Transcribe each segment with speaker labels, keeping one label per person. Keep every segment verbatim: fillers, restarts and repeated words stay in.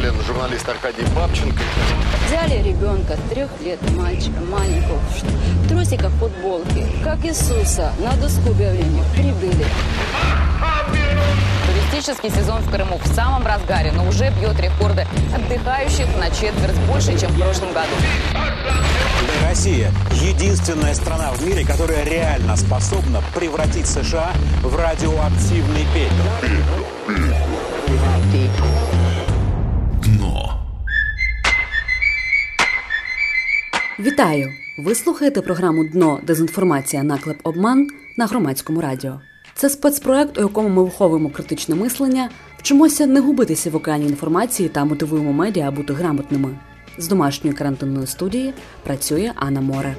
Speaker 1: расстрелян журналист Аркадий Бабченко.
Speaker 2: Взяли ребенка, трех лет мальчика, маленького, в трусиках, футболке, как Иисуса, на доску объявления прибыли.
Speaker 3: Туристический сезон в Крыму в самом разгаре, но уже бьет рекорды отдыхающих на четверть больше, чем в прошлом году.
Speaker 4: Россия – единственная страна в мире, которая реально способна превратить США в радиоактивный пепел.
Speaker 5: Дно.
Speaker 6: Вітаю! Ви слухаєте програму «Дно. Дезінформація. Наклеп. Обман» на Громадському радіо. Це спецпроект, у якому ми виховуємо критичне мислення, вчимося не губитися в океані інформації та мотивуємо медіа бути грамотними. З домашньої карантинної студії працює Анна Море.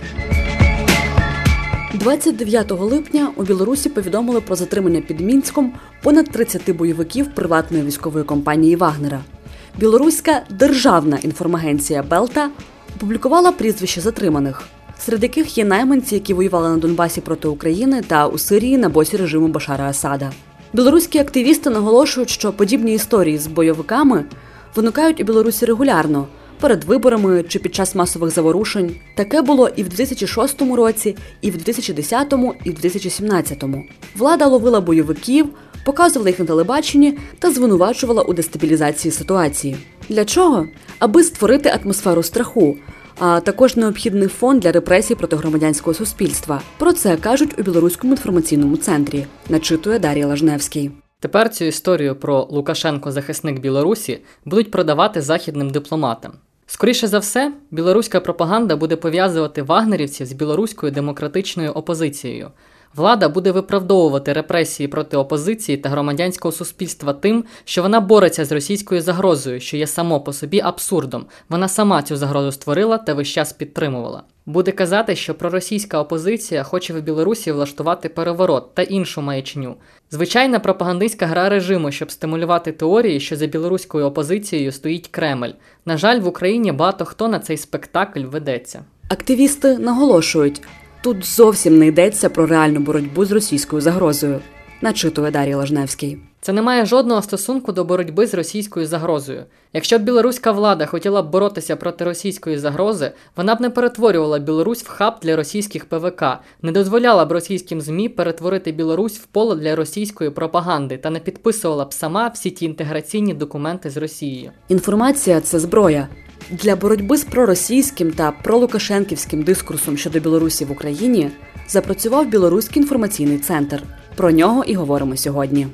Speaker 6: двадцять дев'ятого липня у Білорусі повідомили про затримання під Мінськом понад тридцяти бойовиків приватної військової компанії «Вагнера». Білоруська державна інформагенція «Белта» опублікувала прізвища затриманих, серед яких є найманці, які воювали на Донбасі проти України та у Сирії на боці режиму Башара Асада. Білоруські активісти наголошують, що подібні історії з бойовиками виникають у Білорусі регулярно, перед виборами чи під час масових заворушень. Таке було і в дві тисячі шостому році, і в дві тисячі десятому, і в дві тисячі сімнадцятому. Влада ловила бойовиків, показувала їх на телебаченні та звинувачувала у дестабілізації ситуації. Для чого? Аби створити атмосферу страху, а також необхідний фон для репресій проти громадянського суспільства. Про це кажуть у Білоруському інформаційному центрі, начитує Дар'я Лажневський.
Speaker 7: Тепер цю історію про Лукашенко захисник Білорусі будуть продавати західним дипломатам. Скоріше за все, білоруська пропаганда буде пов'язувати вагнерівців з білоруською демократичною опозицією. Влада буде виправдовувати репресії проти опозиції та громадянського суспільства тим, що вона бореться з російською загрозою, що є само по собі абсурдом. Вона сама цю загрозу створила та весь час підтримувала. Буде казати, що проросійська опозиція хоче в Білорусі влаштувати переворот та іншу маячню. Звичайна пропагандистська гра режиму, щоб стимулювати теорії, що за білоруською опозицією стоїть Кремль. На жаль, в Україні багато хто на цей спектакль ведеться.
Speaker 6: Активісти наголошують, тут зовсім не йдеться про реальну боротьбу з російською загрозою, начитує Дар'я Лажневський.
Speaker 7: Це не має жодного стосунку до боротьби з російською загрозою. Якщо б білоруська влада хотіла б боротися проти російської загрози, вона б не перетворювала Білорусь в хаб для російських ПВК, не дозволяла б російським ЗМІ перетворити Білорусь в поле для російської пропаганди та не підписувала б сама всі ті інтеграційні документи з Росією.
Speaker 6: Інформація – це зброя. Для боротьби з проросійським та пролукашенківським дискурсом щодо Білорусі в Україні запрацював Білоруський інформаційний центр. Про нього і говоримо сьогодні.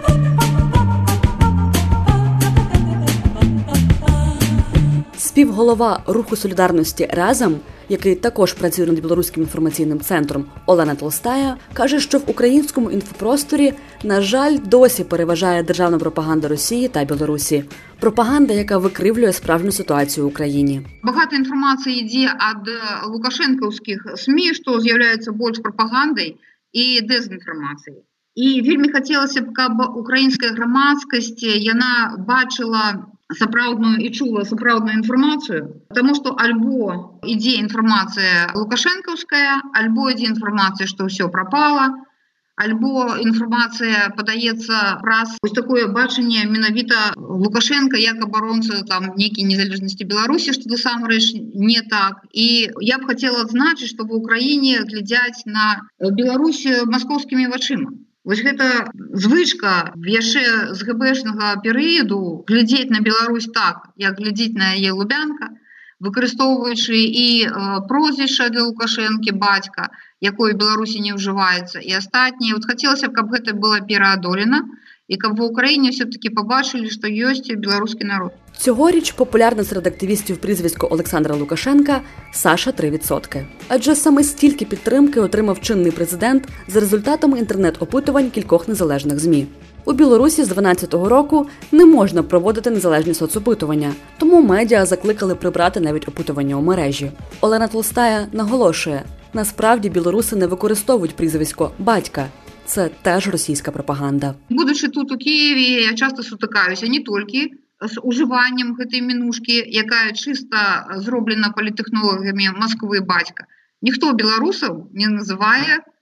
Speaker 6: Співголова Руху солідарності «Разом», який також працює над Білоруським інформаційним центром, Олена Толстая, каже, що в українському інфопросторі, на жаль, досі переважає державна пропаганда Росії та Білорусі. Пропаганда, яка викривлює справжню ситуацію в Україні.
Speaker 8: Багато інформації йде від лукашенківських СМІ, що з'являються більш пропагандою і дезінформацією. І вельми хотілося б, щоб українська громадськість, вона бачила сапраўдную і чула сапраўдную інформацію, тому що альбо йде інформація лукашенківська, альбо йде інформація, що все пропало, альбо інформація подається праз ось таке бачення менавіта Лукашенка як оборонця там некій незалежності Білорусі, що насамрэч не так. І я б хотіла відзначити, що в Україні глядять на Білорусь московськими очима. Вось гэта звычка яшчэ з гэбэшнага перыяду глядзець на Беларусь так, як глядзець на яе Лубянка, выкарыстоўваючы і э, прозвішча для Лукашэнкі бацька, якое в Беларусі не ўжываецца, і астатнія. Вот хацелася б, каб гэта было пераадолена, і каб в Україні все-таки побачили, що є білоруський народ.
Speaker 6: Цьогоріч популярне серед активістів прізвисько Олександра Лукашенка Саша три відсотки. Адже саме стільки підтримки отримав чинний президент за результатами інтернет-опитувань кількох незалежних ЗМІ. У Білорусі з дванадцятого року не можна проводити незалежні соцопитування, тому медіа закликали прибрати навіть опитування у мережі. Олена Толстая наголошує, насправді білоруси не використовують прізвисько «батька». Це теж російська пропаганда.
Speaker 8: Будучи тут у Києві, я часто сутикаюся не тільки з уживанням гэтай мінушки, яка чисто зроблена політехнологами Москви батька. Ніхто білорусів не називає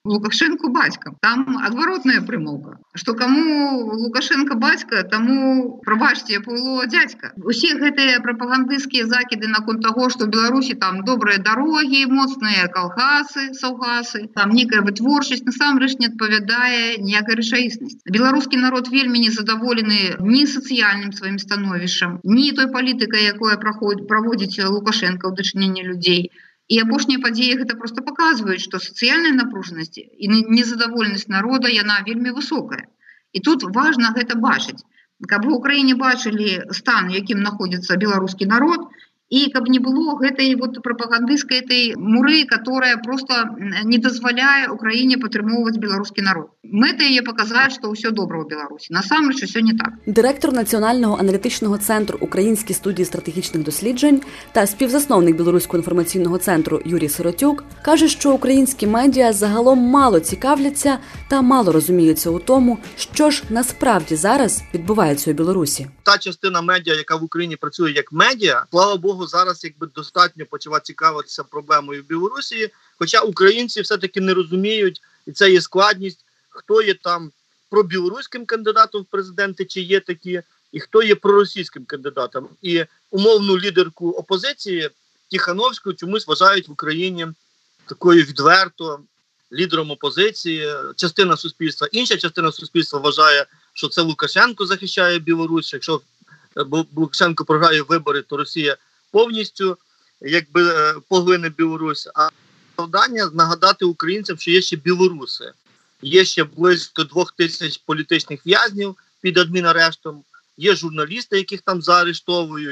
Speaker 8: Лукашенко батька. Там отворотная примовка, что кому Лукашенко батька, тому, пробачьте, Павло дядька. Усе гэтыя прапагандысцкія закиды наконт того, что в Беларуси там добрые дороги, моцныя колхасы, саўгасы, там некая вытворчасць, насамрэч не адпавядае ніякай рэчаіснасці. Беларускі народ вельмі незадаволены ні сацыяльным сваім становішчам, ні той палітыкай, якое праводзіць Лукашенко ў дачыненні людзей. І апошнія падзеі гэта просто паказваюць, што сацыяльная напружанасць і незадаволенасць народа, яна вельмі высокая. І тут важна гэта бачыць. Каб у Украіне бачылі стан, якім знаходзіцца беларускі народ, і каб не было гэтай вот прапагандысцкай этой муры, которая просто не дазваляе Украіне падтрымоўваць беларускі народ. Мэта яе паказаць, што ўсё добра ў Беларусі. Насамрэч усё не так.
Speaker 6: Директор Національного аналітичного центру Українські студії стратегічних досліджень та співзасновник Білоруського інформаційного центру Юрій Сиротюк каже, що українські медіа загалом мало цікавляться та мало розуміються у тому, що ж насправді зараз відбувається у Білорусі.
Speaker 9: Та частина медіа, яка в Україні працює як медіа, слава Богу, зараз якби достатньо почала цікавитися проблемою в Білорусі, хоча українці все-таки не розуміють, і це є складність, хто є там пробілоруським кандидатом в президенти, чи є такі, і хто є проросійським кандидатом. І умовну лідерку опозиції Тихановську чомусь вважають в Україні такою відверто лідером опозиції, частина суспільства. Інша частина суспільства вважає, що це Лукашенко захищає Білорусь, якщо Лукашенко програє вибори, то Росія повністю якби поглине Білорусь. А завдання нагадати українцям, що є ще білоруси. Є ще близько двох тисяч політичних в'язнів під адмінарештом, є журналісти, яких там заарештовують,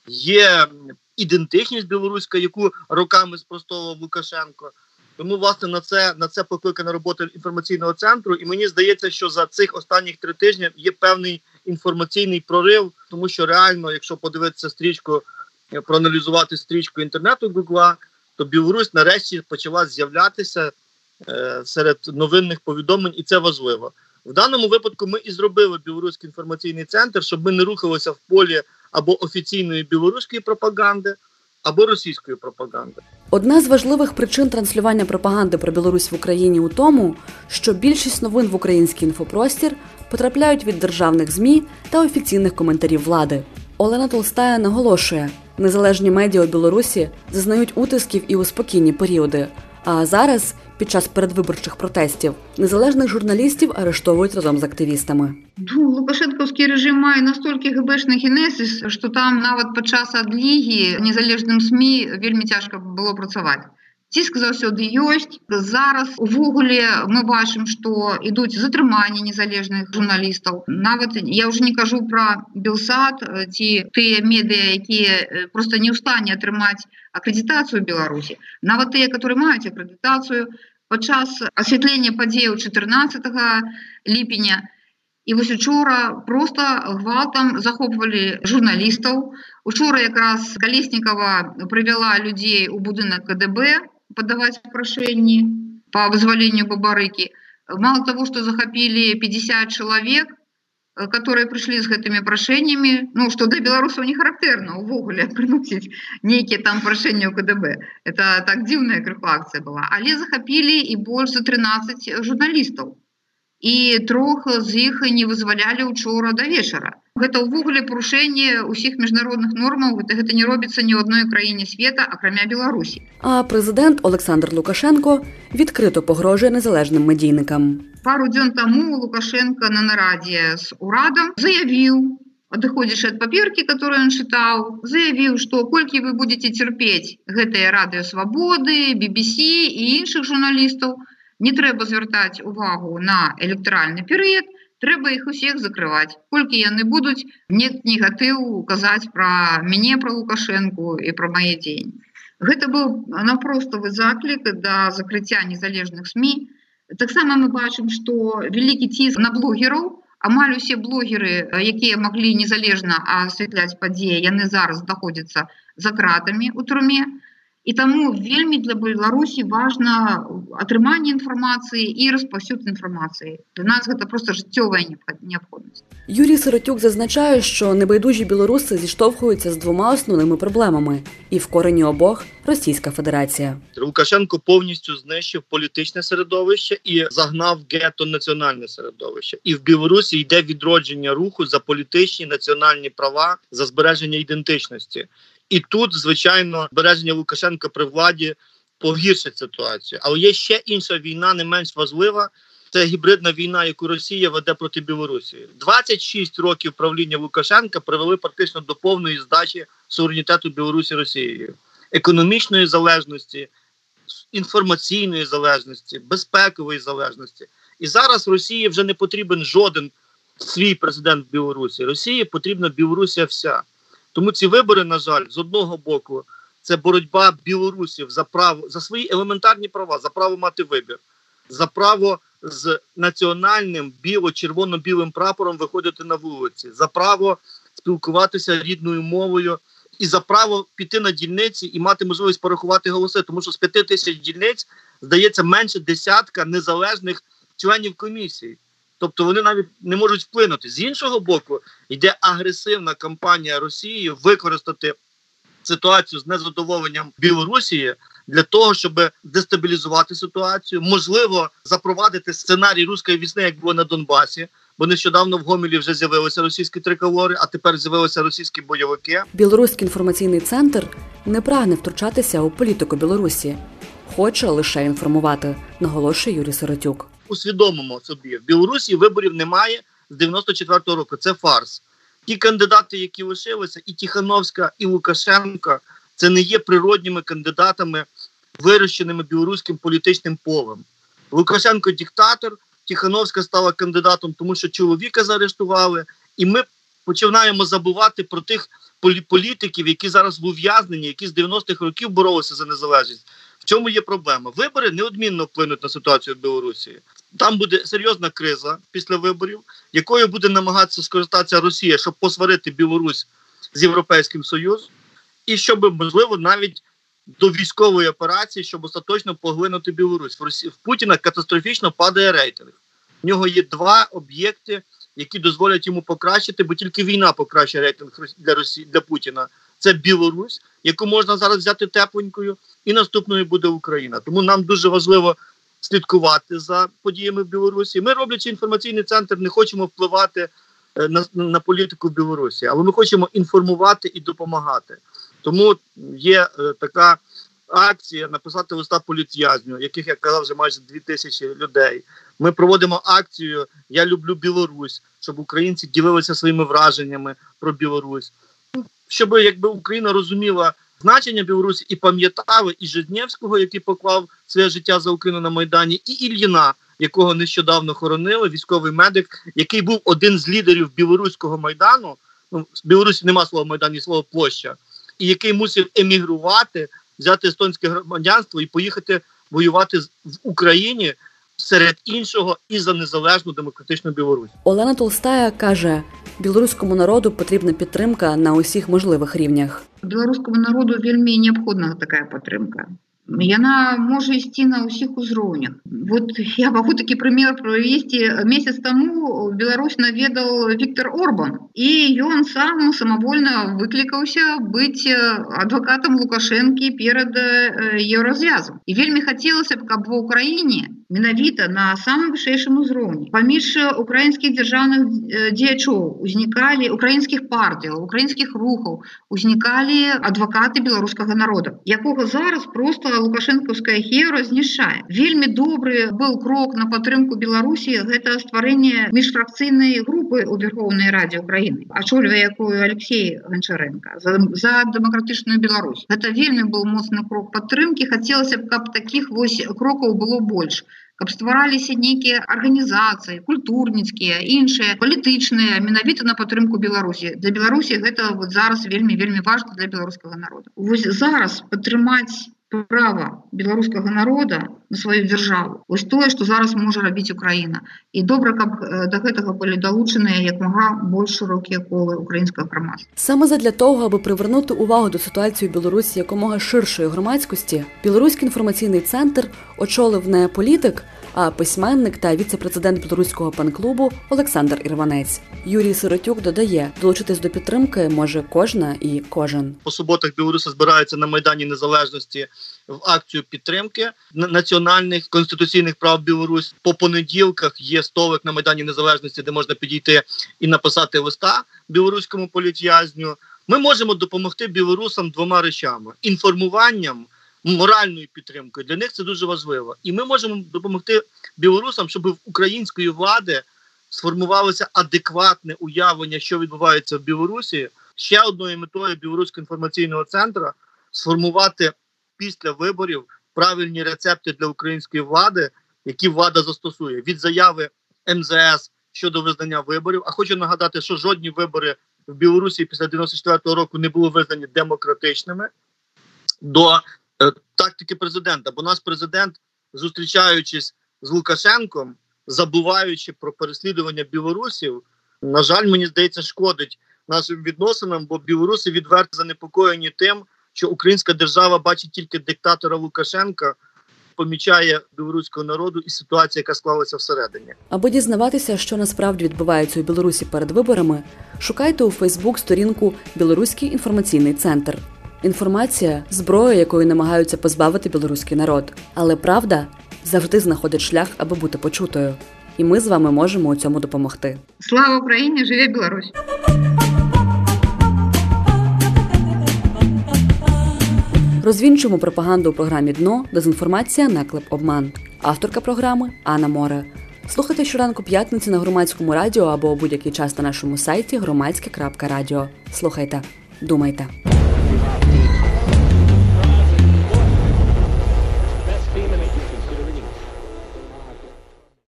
Speaker 9: є ідентичність білоруська, яку роками спростовував Лукашенко. Тому, власне, на це, на це покликана робота інформаційного центру. І мені здається, що за цих останніх три тижні є певний інформаційний прорив, тому що реально, якщо подивитися стрічку, проаналізувати стрічку інтернету Гугла, то Білорусь нарешті почала з'являтися е, серед новинних повідомлень, і це важливо. В даному випадку ми і зробили Білоруський інформаційний центр, щоб ми не рухалися в полі або офіційної білоруської пропаганди, або російської пропаганди.
Speaker 6: Одна з важливих причин транслювання пропаганди про Білорусь в Україні у тому, що більшість новин в український інфопростір потрапляють від державних ЗМІ та офіційних коментарів влади. Олена Толстая наголошує, незалежні медіа у Білорусі зазнають утисків і у спокійні періоди. А зараз, під час передвиборчих протестів, незалежних журналістів арештовують разом з активістами.
Speaker 8: Ну, Лукашенківський режим має настільки гебешний генезис, що там навіть під час адліги незалежним СМІ вельми тяжко було працювати. Ціск заўсёды ёсць. Зараз увогуле мы бачым, што ідуць затрыманні незалежных журналістаў. Нават я ўжо не кажу пра Белсат ці тыя медыа, якія проста не ў стане атрымаць акрэдытацыю ў Беларусі. Нават тыя, которые маюць акрэдытацыю, падчас асвятлення падзеяў чатырнаццатага ліпеня і вось учора проста гвалтам захопвалі журналістаў. Учора якраз Калеснікава прывяла людзей у будынак КДБ подавать прошение по вызволению Бабарыки. Мало того, что захопили пятьдесят человек, которые пришли с этими прошениями, ну, что для белорусов не характерно, увогуле, приносить некие там прошения у КДБ. Это так дивная крыху акция была. Але захопили и больше за тринадцать журналистов. І трох з іх не вызвалялі учора до вечара. Гэта ўвогуле парушэнне ўсіх міжнародных нормаў, гэта, гэта не робіцца ні ў адной краіне света, акрамя Білорусі.
Speaker 6: А президент Олександр Лукашенко відкрито погрожує незалежним медійникам.
Speaker 8: Пару дзён таму Лукашенко на нарадзе з урадам заявіў, адыходзячы ад паперкі, которую ён чытаў, заявіў, што колькі вы будете цярпець гэтыя радыё Свабоды, би би сі і іншых журналістаў, не трэба звяртаць увагу на электаральны перыяд, трэба іх усіх закрываць. Колькі яны будуць нет негатыву казаць пра мяне, пра Лукашэнку і пра мае дзеянні. Гэта быў наўпроставы заклік да закрыцця незалежных СМІ. Таксама мы бачым, што вялікі ціск на блогераў, амаль усе блогеры, якія маглі незалежна асвятляць падзеі, яны зараз знаходзяцца за кратамі ў турме. І тому вельми для Білорусі важно отримання інформації і розповсюд інформації. Для нас це просто життєва необхідність.
Speaker 6: Юрій Сиротюк зазначає, що небайдужі білоруси зіштовхуються з двома основними проблемами. І в корені обох – Російська Федерація.
Speaker 9: Лукашенко повністю знищив політичне середовище і загнав в гетто національне середовище. І в Білорусі йде відродження руху за політичні національні права, за збереження ідентичності. І тут, звичайно, збереження Лукашенка при владі погіршить ситуацію. Але є ще інша війна, не менш важлива. Це гібридна війна, яку Росія веде проти Білорусі. двадцять шість років правління Лукашенка привели практично до повної здачі суверенітету Білорусі Росією. Економічної залежності, інформаційної залежності, безпекової залежності. І зараз Росії вже не потрібен жоден свій президент в Білорусі. Росії потрібна Білорусія вся. Тому ці вибори, на жаль, з одного боку, це боротьба білорусів за право, за свої елементарні права, за право мати вибір, за право з національним біло-червоно-білим прапором виходити на вулиці, за право спілкуватися рідною мовою і за право піти на дільниці і мати можливість порахувати голоси, тому що з п'яти тисяч дільниць, здається, менше десятка незалежних членів комісії. Тобто вони навіть не можуть вплинути. З іншого боку, йде агресивна кампанія Росії використати ситуацію з незадоволенням Білорусі для того, щоб дестабілізувати ситуацію, можливо, запровадити сценарій руської весни, як було на Донбасі, бо нещодавно в Гомелі вже з'явилися російські триколори, а тепер з'явилися російські бойовики.
Speaker 6: Білоруський інформаційний центр не прагне втручатися у політику Білорусі. Хоче лише інформувати, наголошує Юрій Сиротюк.
Speaker 9: Усвідомимо собі, в Білорусі виборів немає з дев'яносто четвертого року. Це фарс. Ті кандидати, які лишилися, і Тихановська, і Лукашенко, це не є природніми кандидатами, вирощеними білоруським політичним полем. Лукашенко – диктатор, Тихановська стала кандидатом, тому що чоловіка заарештували, і ми починаємо забувати про тих політиків, які зараз в ув'язненні, які з дев'яностих років боролися за незалежність. В чому є проблема? Вибори неодмінно вплинуть на ситуацію в Білорусі. Там буде серйозна криза після виборів, якою буде намагатися скористатися Росія, щоб посварити Білорусь з Європейським Союзом, і щоб, можливо, навіть до військової операції, щоб остаточно поглинути Білорусь. В, Росії, в Путіна катастрофічно падає рейтинг. В нього є два об'єкти, які дозволять йому покращити, бо тільки війна покращує рейтинг для Росії, для Путіна. Це Білорусь, яку можна зараз взяти тепленькою, і наступною буде Україна. Тому нам дуже важливо слідкувати за подіями в Білорусі. Ми, роблячи інформаційний центр, не хочемо впливати на, на політику в Білорусі, але ми хочемо інформувати і допомагати. Тому є е, така акція написати листа політв'язню, яких, як казав, вже майже дві тисячі людей. Ми проводимо акцію «Я люблю Білорусь», щоб українці ділилися своїми враженнями про Білорусь. Щоб якби Україна розуміла значення Білорусі і пам'ятали і Жизнєвського, який поклав своє життя за Україну на Майдані, і Ільїна, якого нещодавно хоронили, військовий медик, який був один з лідерів білоруського Майдану. Ну, в Білорусі нема слова Майдан, є слово площа. І який мусив емігрувати, взяти естонське громадянство і поїхати воювати в Україні, серед іншого, і за незалежну демократичну Білорусь.
Speaker 6: Олена Толстая каже, білоруському народу потрібна підтримка на усіх можливих рівнях.
Speaker 8: Білоруському народу вельми необхідна така підтримка. Яна може ісці на усіх узроўнях. Вот я могу такі пример провести. Месяц тому Беларусь наведал Віктор Орбан, і ён сам самовольно выклікаўся быць адвокатом Лукашэнкі перад Еўразвязам. І вельмі хацелася б, каб ва Ўкраіне менавіта на самым вышэйшым узроўні паміж украінскіх дзяржаўных дзеячоў узнікалі украінскіх партыяў, украінскіх рухаў, узнікалі адвакаты беларускага народа, якога зараз просто лукашэнкаўская хеўра знішчае. Вельмі добры быў крок на падтрымку Беларусі, гэта стварэнне міжфракцыйнай групы ў Верхоўнай Радзе Украіны, ачольвае якую Алексей Гончаренко за, за дэмакратычную Беларусь. Гэта вельмі быў моцны крок падтрымкі. Хацелася б, каб такіх вось крокаў было больш. Каб ствараліся нейкія арганізацыі, культурніцкія, іншыя, палітычныя, менавіта на падтрымку Беларусі. Для Беларусі гэта вот зараз вельмі-вельмі важна для беларускага народа. Вось зараз падтрымаць права беларускага народа на свою державу. Ось тое, што зараз можа рабіць Украіна. І добра, каб да гэтага былі далучаныя як мага больш шырокія колы українського громадства.
Speaker 6: Саме задля того, аби привернути увагу до ситуації у Білорусі якомога ширшої громадськості, Білоруський інформаційний центр очолив не політик, а письменник та віце-президент білоруського пен-клубу Олександр Ірванець. Юрій Сиротюк додає, долучитись до підтримки може кожна і кожен.
Speaker 9: По суботах білоруси збираються на Майдані Незалежності в акцію підтримки національних конституційних прав Білорусі. По понеділках є столик на Майдані Незалежності, де можна підійти і написати листа білоруському політв'язню. Ми можемо допомогти білорусам двома речами: інформуванням, моральною підтримкою. Для них це дуже важливо. І ми можемо допомогти білорусам, щоб в української влади сформувалося адекватне уявлення, що відбувається в Білорусі. Ще одною метою Білоруського інформаційного центру – сформувати після виборів правильні рецепти для української влади, які влада застосує. Від заяви ем зе ес щодо визнання виборів. А хочу нагадати, що жодні вибори в Білорусі після дев'яносто четвертого року не були визнані демократичними, до е, тактики президента. Бо наш президент, зустрічаючись з Лукашенком, забуваючи про переслідування білорусів, на жаль, мені здається, шкодить нашим відносинам, бо білоруси відверто занепокоєні тим, що українська держава бачить тільки диктатора Лукашенка, помічає білоруського народу і ситуацію, яка склалася всередині.
Speaker 6: Аби дізнаватися, що насправді відбувається у Білорусі перед виборами, шукайте у Фейсбук сторінку «Білоруський інформаційний центр». Інформація – зброя, якою намагаються позбавити білоруський народ. Але правда завжди знаходить шлях, аби бути почутою. І ми з вами можемо у цьому допомогти.
Speaker 8: Слава Україні! Живе Білорусь!
Speaker 6: Розвінчуємо пропаганду у програмі «Дно», дезінформація, наклеп, обман. Авторка програми – Анна Море. Слухайте щоранку п'ятниці на Громадському радіо або у будь-який час на нашому сайті громадське крапка радіо. Слухайте, думайте.